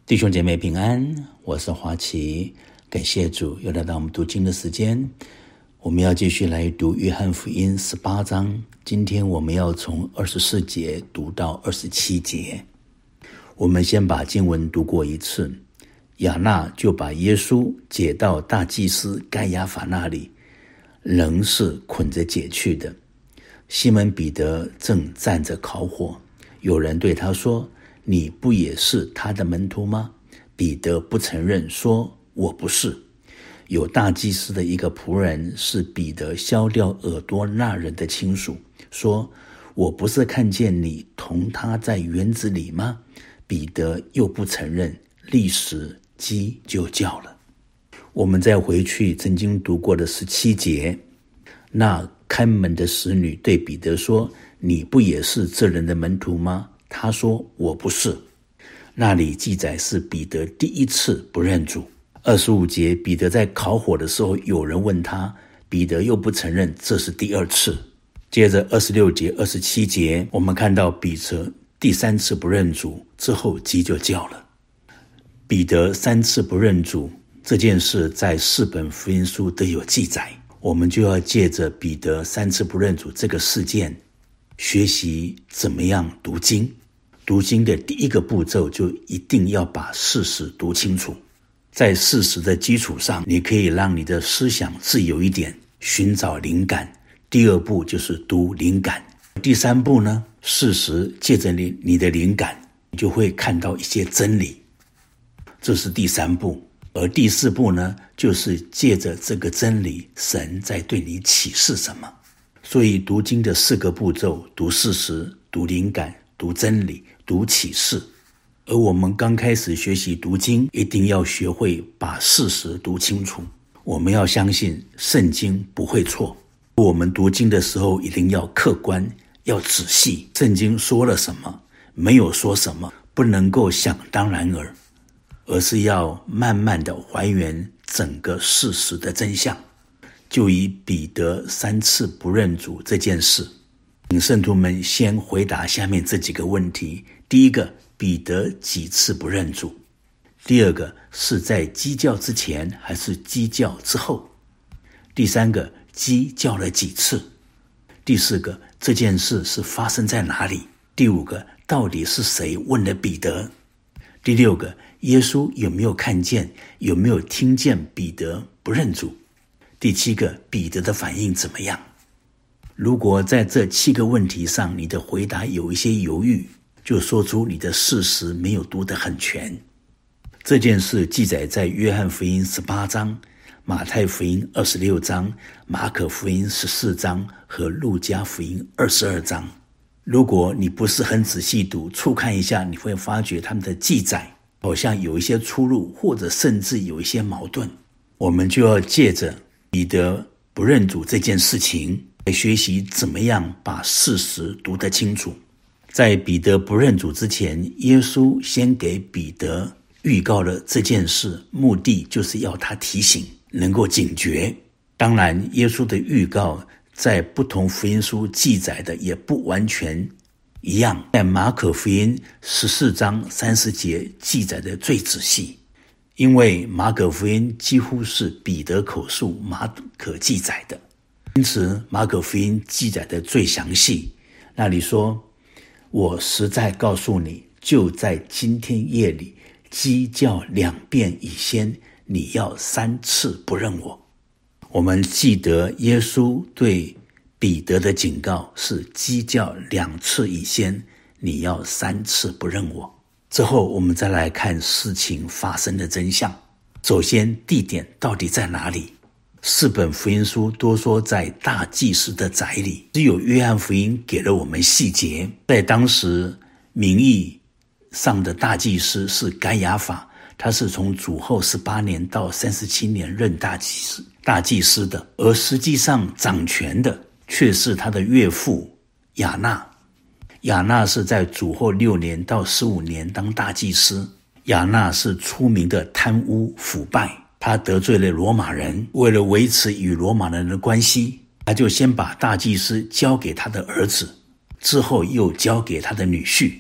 弟兄姐妹平安，我是华奇，感谢主，又来到我们读经的时间。我们要继续来读约翰福音18章，今天我们要从24节读到27节。我们先把经文读过一次。亚那就把耶稣解到大祭司该亚法那里，仍是捆着解去的。西门彼得正站着烤火，有人对他说，你不也是他的门徒吗？彼得不承认，说我不是。有大祭司的一个仆人是彼得削掉耳朵那人的亲属，说我不是看见你同他在园子里吗？彼得又不承认，立时鸡就叫了。我们再回去曾经读过的17节，那看门的使女对彼得说，你不也是这人的门徒吗？他说我不是。那里记载是彼得第一次不认主。25节，彼得在烤火的时候，有人问他，彼得又不承认，这是第二次。接着26节、27节，我们看到彼得第3次不认主之后，鸡就叫了。彼得3次不认主这件事在4本福音书都有记载，我们就要借着彼得3次不认主这个事件，学习怎么样读经。读经的第一个步骤就一定要把事实读清楚，在事实的基础上，你可以让你的思想自由一点，寻找灵感。第二步就是读灵感。第3步呢，事实借着你的灵感，你就会看到一些真理，这是第3步。而第4步呢，就是借着这个真理，神在对你启示什么。所以读经的4个步骤，读事实、读灵感、读真理、读启示。而我们刚开始学习读经，一定要学会把事实读清楚。我们要相信圣经不会错。我们读经的时候一定要客观，要仔细。圣经说了什么，没有说什么，不能够想当然耳，而是要慢慢的还原整个事实的真相。就以彼得3次不认主这件事，请圣徒们先回答下面这几个问题。第一个，彼得几次不认主？第二个，是在鸡叫之前还是鸡叫之后？第3个，鸡叫了几次？第4个，这件事是发生在哪里？第5个，到底是谁问了彼得？第6个，耶稣有没有看见，有没有听见彼得不认主？第7个，彼得的反应怎么样？如果在这7个问题上你的回答有一些犹豫，就说出你的事实没有读得很全。这件事记载在约翰福音18章、马太福音26章、马可福音14章和路加福音22章。如果你不是很仔细读，初看一下，你会发觉他们的记载好像有一些出入，或者甚至有一些矛盾。我们就要借着彼得不认主这件事情来学习怎么样把事实读得清楚。在彼得不认主之前，耶稣先给彼得预告了这件事，目的就是要他提醒，能够警觉。当然，耶稣的预告在不同福音书记载的也不完全一样，在马可福音14章30节记载的最仔细，因为马可福音几乎是彼得口述马可记载的，因此马可福音记载的最详细。那里说，我实在告诉你，就在今天夜里，鸡叫2遍以先，你要3次不认我。我们记得耶稣对彼得的警告是鸡叫2次以先，你要3次不认我。之后我们再来看事情发生的真相。首先，地点到底在哪里？4本福音书都说在大祭司的宅里，只有约翰福音给了我们细节。在当时名义上的大祭司是该亚法，他是从主后18年到37年任大祭司的，而实际上掌权的却是他的岳父亚那。亚那是在主后6年到15年当大祭司。亚那是出名的贪污腐败，他得罪了罗马人，为了维持与罗马人的关系，他就先把大祭司交给他的儿子，之后又交给他的女婿。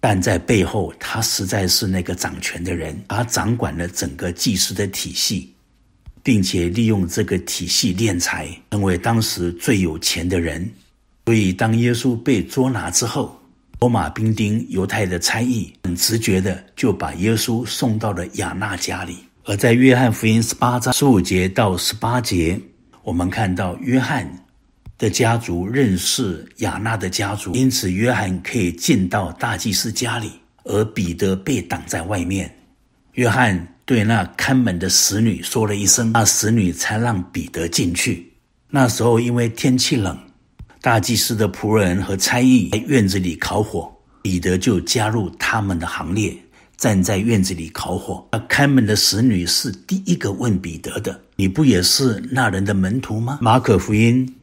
但在背后他实在是那个掌权的人，他掌管了整个祭司的体系，并且利用这个体系敛财，成为当时最有钱的人。所以当耶稣被捉拿之后，罗马兵丁、犹太的差役很直觉的就把耶稣送到了亚那家里。而在约翰福音18章15节到18节，我们看到约翰的家族认识亚那的家族，因此约翰可以进到大祭司家里，而彼得被挡在外面。约翰对那看门的使女说了一声，那使女才让彼得进去。那时候因为天气冷，大祭司的仆人和差役在院子里烤火，彼得就加入他们的行列，站在院子里烤火。那看门的使女是第一个问彼得的，你不也是那人的门徒吗？马可福音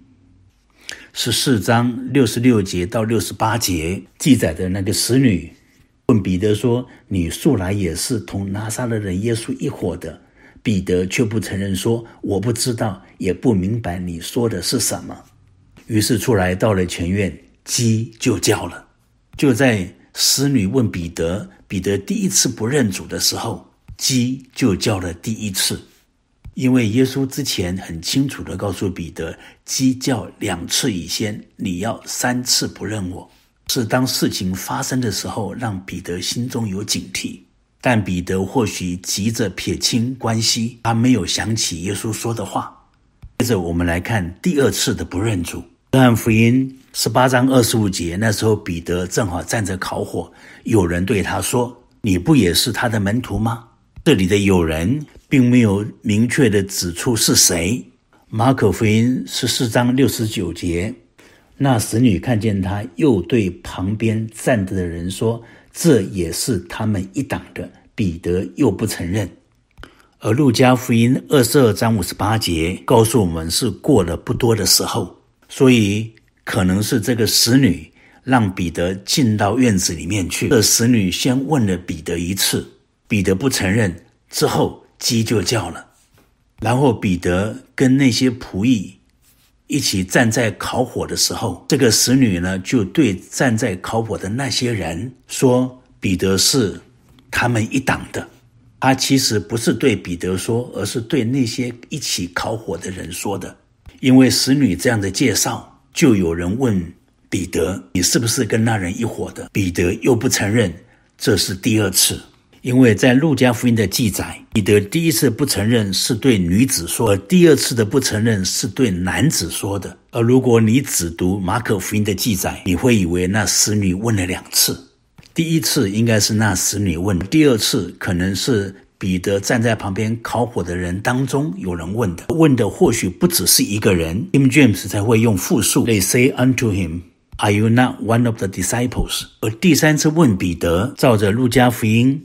14章66节到68节记载的那个使女问彼得说，你素来也是同拿撒勒人耶稣一伙的？彼得却不承认，说我不知道，也不明白你说的是什么。于是出来到了前院，鸡就叫了。就在使女问彼得第一次不认主的时候，鸡就叫了第一次。因为耶稣之前很清楚地告诉彼得，鸡叫2次以先，你要3次不认我。是当事情发生的时候，让彼得心中有警惕，但彼得或许急着撇清关系，他没有想起耶稣说的话。接着我们来看第2次的不认主。约翰福音18章25节，那时候彼得正好站着烤火，有人对他说，你不也是他的门徒吗？这里的有人并没有明确的指出是谁。马可福音14章69节，那使女看见他，又对旁边站着的人说，这也是他们一党的。彼得又不承认。而路加福音22章58节告诉我们，是过了不多的时候，所以可能是这个使女让彼得进到院子里面去。这使女先问了彼得1次，彼得不承认，之后鸡就叫了。然后彼得跟那些仆役一起站在烤火的时候，这个使女呢就对站在烤火的那些人说，彼得是他们一党的。他其实不是对彼得说，而是对那些一起烤火的人说的。因为使女这样的介绍，就有人问彼得，你是不是跟那人一伙的？彼得又不承认，这是第2次。因为在路加福音的记载，彼得第1次不承认是对女子说，而第2次的不承认是对男子说的。而如果你只读马可福音的记载，你会以为那使女问了2次。第1次应该是那使女问，第2次可能是彼得站在旁边烤火的人当中有人问的，问的或许不只是一个人。King James 才会用复数 They say unto him, Are you not one of the disciples? 而第3次问彼得，照着路加福音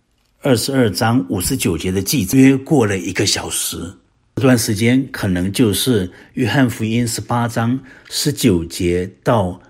22章59节的记载，约过了1个小时。这段时间可能就是约翰福音18章19节到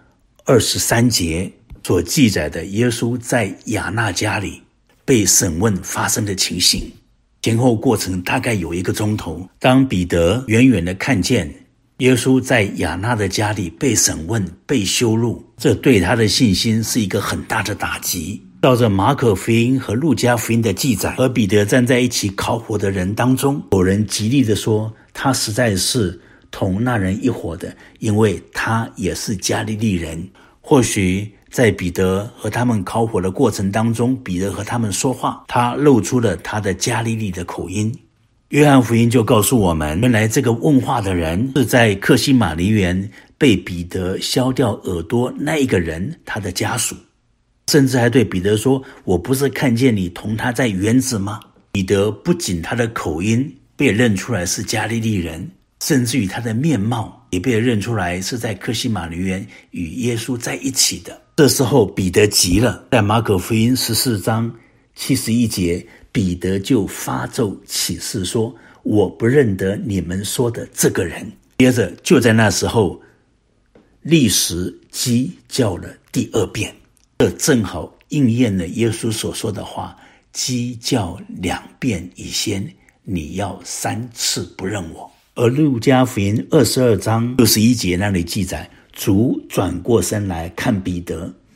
23节所记载的耶稣在亚那家里被审问发生的情形。前后过程大概有1个钟头。当彼得远远地看见耶稣在亚那的家里被审问、被羞辱，这对他的信心是一个很大的打击。照着马可福音和路加福音的记载，和彼得站在一起烤火的人当中，有人极力地说，他实在是同那人一伙的，因为他也是加利利人。或许在彼得和他们烤火的过程当中，彼得和他们说话，他露出了他的加利利的口音。约翰福音就告诉我们，原来这个问话的人是在客西马尼园被彼得削掉耳朵那一个人他的家属，甚至还对彼得说，我不是看见你同他在园子吗？彼得不仅他的口音被认出来是加利利人，甚至于他的面貌也被认出来是在客西马尼园与耶稣在一起的。这时候彼得急了，在马可福音14章71节，彼得就发咒起誓说，我不认得你们说的这个人。接着就在那时候，立时鸡叫了第2遍，这正好应验了耶稣所说的话，鸡叫2遍以先，你要3次不认我。而路加福音22章61节那里记载，主转过身来看彼得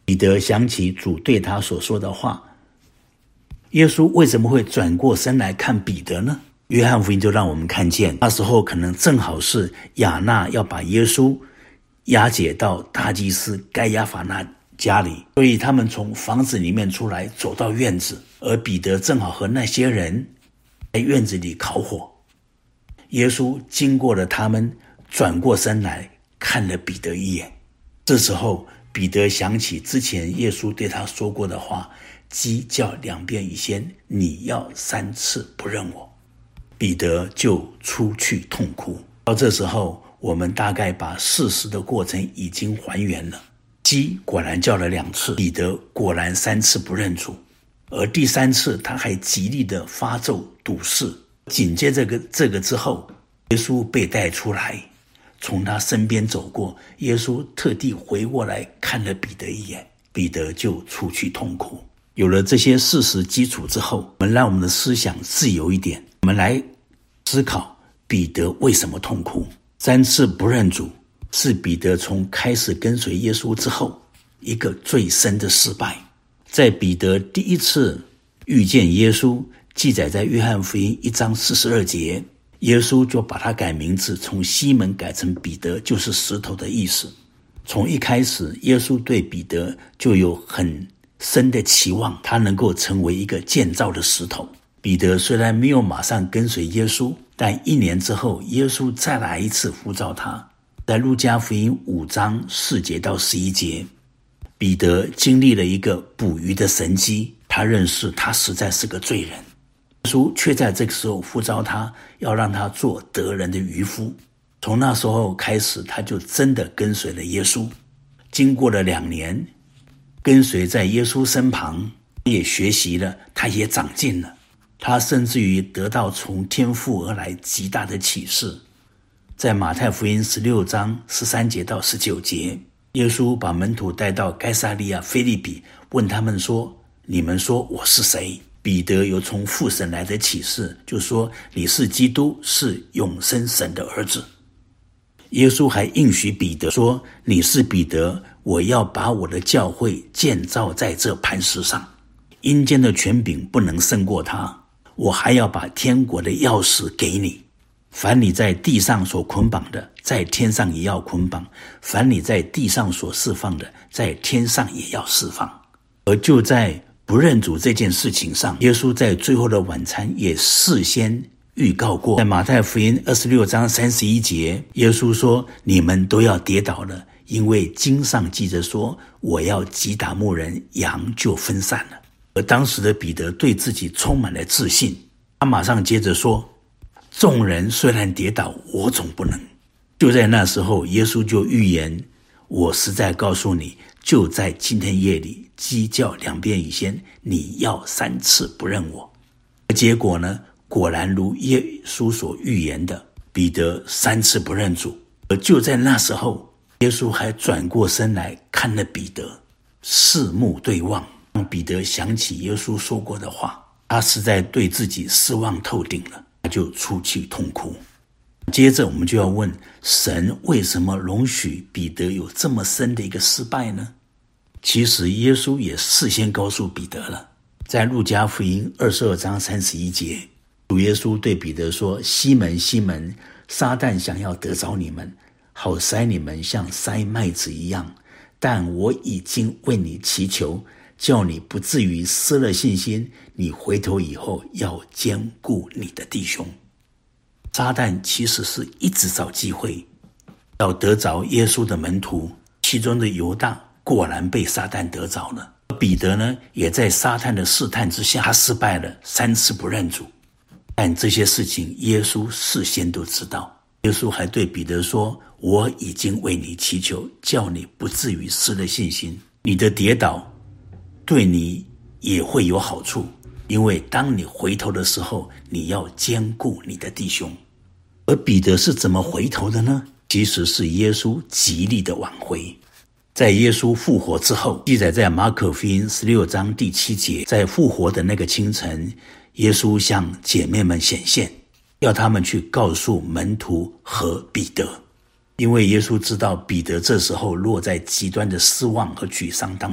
彼得想起主对他所说的话，耶稣为什么会转过身来看彼得呢？约翰福音就让我们看见，那时候可能正好是亚那要把耶稣押解到大祭司该亚法那家里，所以他们从房子里面出来，走到院子，而彼得正好和那些人在院子里烤火。耶稣经过了他们，转过身来看了彼得一眼。这时候彼得想起之前耶稣对他说过的话，鸡叫2遍以先，你要3次不认我。彼得就出去痛哭。到这时候，我们大概把事实的过程已经还原了。鸡果然叫了2次，彼得果然3次不认主，而第3次他还极力的发咒赌誓。紧接着这个之后，耶稣被带出来，从他身边走过，耶稣特地回过来看了彼得一眼，彼得就出去痛哭。有了这些事实基础之后，我们让我们的思想自由一点，我们来思考彼得为什么痛哭。3次不认主是彼得从开始跟随耶稣之后一个最深的失败。在彼得第一次遇见耶稣，记载在约翰福音1章42节，耶稣就把他改名字，从西门改成彼得，就是石头的意思。从一开始，耶稣对彼得就有很深的期望，他能够成为一个建造的石头。彼得虽然没有马上跟随耶稣，但1年之后，耶稣再来一次呼召他。在路加福音5章4节到11节，彼得经历了一个捕鱼的神迹，他认识他实在是个罪人。耶稣却在这个时候呼召他，要让他做得人的渔夫。从那时候开始，他就真的跟随了耶稣。经过了2年，跟随在耶稣身旁，也学习了，他也长进了。他甚至于得到从天父而来极大的启示。在马太福音16章13节到19节，耶稣把门徒带到该撒利亚腓立比，问他们说，你们说我是谁？彼得有从父神来的启示，就说你是基督，是永生神的儿子。耶稣还应许彼得说，你是彼得，我要把我的教会建造在这磐石上，阴间的权柄不能胜过他，我还要把天国的钥匙给你。凡你在地上所捆绑的，在天上也要捆绑；凡你在地上所释放的，在天上也要释放。而就在不认主这件事情上，耶稣在最后的晚餐也事先预告过。在马太福音26章31节，耶稣说，你们都要跌倒了，因为经上记着说，我要击打牧人，羊就分散了。而当时的彼得对自己充满了自信，他马上接着说，众人虽然跌倒，我总不能。就在那时候，耶稣就预言，我实在告诉你，就在今天夜里，鸡叫2遍以先，你要3次不认我。结果呢，果然如耶稣所预言的，彼得3次不认主。而就在那时候，耶稣还转过身来看了彼得，四目对望，让彼得想起耶稣说过的话，他实在对自己失望透顶了，他就出去痛哭。接着我们就要问，神为什么容许彼得有这么深的一个失败呢？其实耶稣也事先告诉彼得了。在路加福音22章31节，主耶稣对彼得说，西门西门，撒旦想要得着你们，好筛你们像筛麦子一样，但我已经为你祈求，叫你不至于失了信心，你回头以后要兼顾你的弟兄。撒旦其实是一直找机会要得着耶稣的门徒，其中的犹大果然被撒旦得着了。彼得呢，也在撒旦的试探之下，他失败了3次不认主。但这些事情耶稣事先都知道。耶稣还对彼得说，我已经为你祈求，叫你不至于失了信心。你的跌倒对你也会有好处，因为当你回头的时候，你要兼顾你的弟兄。而彼得是怎么回头的呢？其实是耶稣极力的挽回。在耶稣复活之后，记载在马可福音16章第7节，在复活的那个清晨，耶稣向姐妹们显现，要他们去告诉门徒和彼得。因为耶稣知道彼得这时候落在极端的失望和沮丧当中，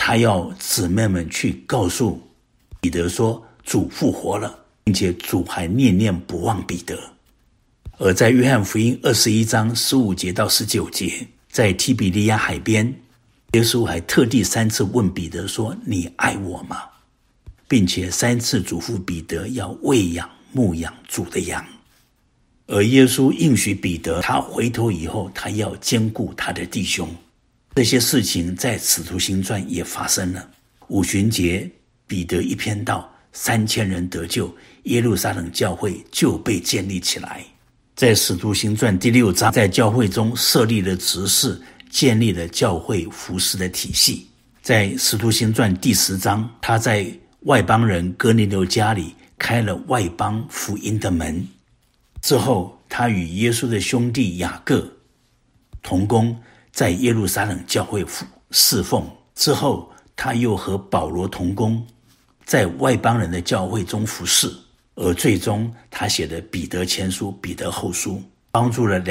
他要姊妹们去告诉彼得说主复活了，并且主还念念不忘彼得。而在约翰福音21章15节到19节，在提比利亚海边，耶稣还特地3次问彼得说你爱我吗？并且3次嘱咐彼得要喂养牧养主的羊。而耶稣应许彼得，他回头以后他要兼顾他的弟兄。这些事情在使徒行传也发生了。五旬节彼得一篇道，3000人得救，耶路撒冷教会就被建立起来。在使徒行传第6章，在教会中设立了执事，建立了教会服事的体系。在使徒行传第10章，他在外邦人哥尼流家里开了外邦福音的门。之后他与耶稣的兄弟雅各同工，在耶路撒冷教会侍奉。之后他又和保罗同工，在外邦人的教会中服侍。而最终他写的彼得前书、彼得后书，帮助了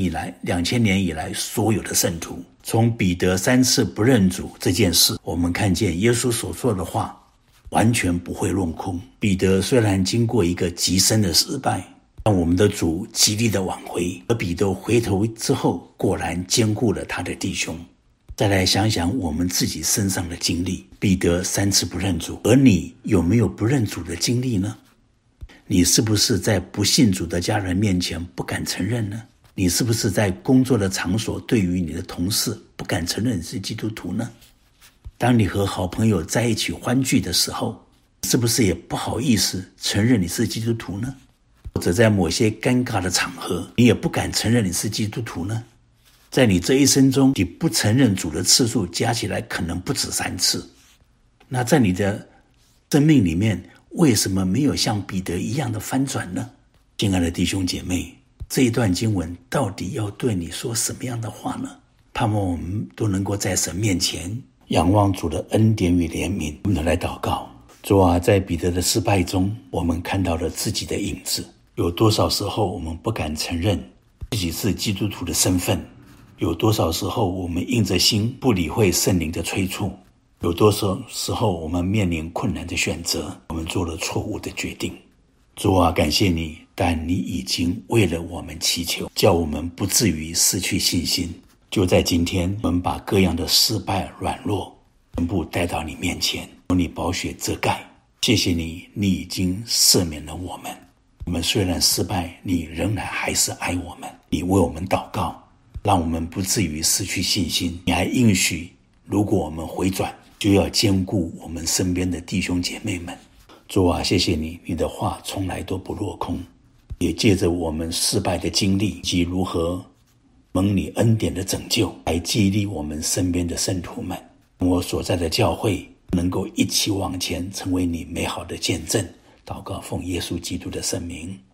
2000年以来所有的圣徒。从彼得3次不认主这件事，我们看见耶稣所说的话完全不会落空。彼得虽然经过一个极深的失败，但我们的主极力的挽回，而彼得回头之后果然兼顾了他的弟兄。再来想想我们自己身上的经历，彼得3次不认主，而你有没有不认主的经历呢？你是不是在不信主的家人面前不敢承认呢？你是不是在工作的场所对于你的同事不敢承认你是基督徒呢？当你和好朋友在一起欢聚的时候，是不是也不好意思承认你是基督徒呢？或者在某些尴尬的场合，你也不敢承认你是基督徒呢？在你这一生中，你不承认主的次数加起来可能不止3次。那在你的生命里面，为什么没有像彼得一样的翻转呢？亲爱的弟兄姐妹，这一段经文到底要对你说什么样的话呢？盼望我们都能够在神面前仰望主的恩典与怜悯。我们来祷告。主啊，在彼得的失败中，我们看到了自己的影子。有多少时候我们不敢承认自己是基督徒的身份？有多少时候我们硬着心不理会圣灵的催促？有多少时候我们面临困难的选择，我们做了错误的决定？主啊，感谢你，但你已经为了我们祈求，叫我们不至于失去信心。就在今天，我们把各样的失败、软弱全部带到你面前，由你宝血遮盖。谢谢你，你已经赦免了我们。我们虽然失败，你仍然还是爱我们。你为我们祷告，让我们不至于失去信心。你还应许，如果我们回转，就要兼顾我们身边的弟兄姐妹们。主啊，谢谢你，你的话从来都不落空，也借着我们失败的经历以及如何蒙你恩典的拯救，来激励我们身边的圣徒们。我所在的教会能够一起往前，成为你美好的见证。祷告奉耶稣基督的圣名。